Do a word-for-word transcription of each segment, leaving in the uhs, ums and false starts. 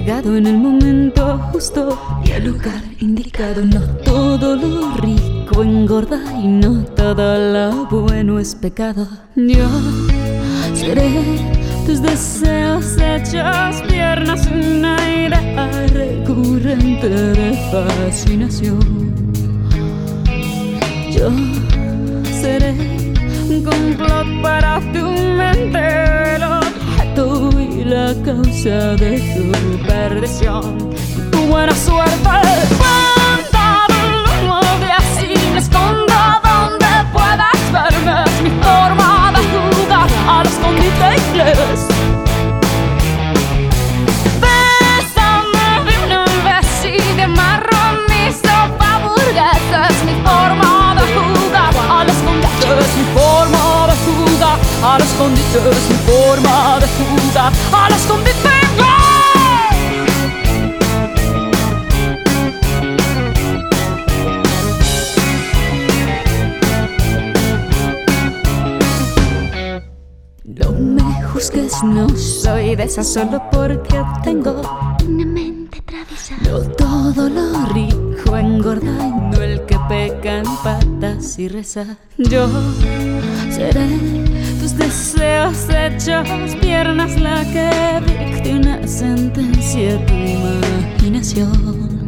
llegado en el momento justo y el lugar indicado. No todo lo rico engorda y no todo lo bueno es pecado. Yo seré tus deseos hechos piernas, una idea recurrente de fascinación. Yo seré un complot para tu mente, el objeto y la causa de tu perdición. Tu buena suerte, cuenta del humo de así me escondo donde puedas verme. Es mi forma de jugar al escondite inglés. Bésame de una vez y de amarro mi sopa burguesa. Es mi forma de jugar al escondite. Es mi forma de jugar al escondite. Es mi forma de jugar al escondite inglés. No me juzgues, no soy de esas solo porque tengo una mente traviesa. no todo lo rico engorda y no el que peca en patas y reza. Yo seré tus deseos hechos piernas, la que dicte una sentencia a tu imaginación.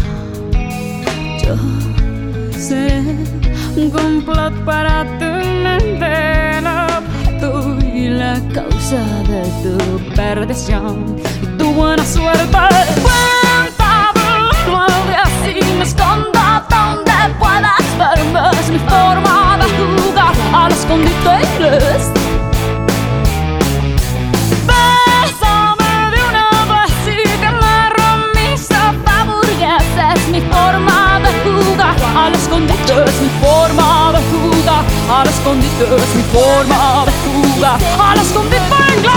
Yo seré un complot para tu mente, el objeto y la causa de tu perdición. Y tu buena suerte, cuenta del nueve así me escondo donde puedas verme. Es mi forma de jugar al escondite inglés. Bésame de una vez y te amarro mi sopa burguesa. Es mi forma de jugar al escondite. Es mi forma de jugar al escondite. Es mi forma de jugar al escondite inglés.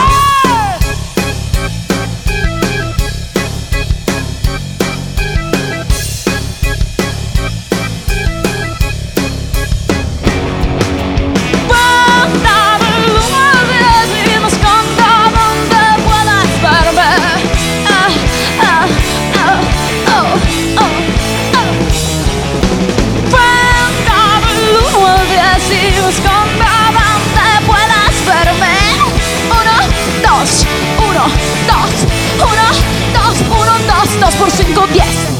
Uno, dos, uno, dos, uno, dos, dos por cinco, diez.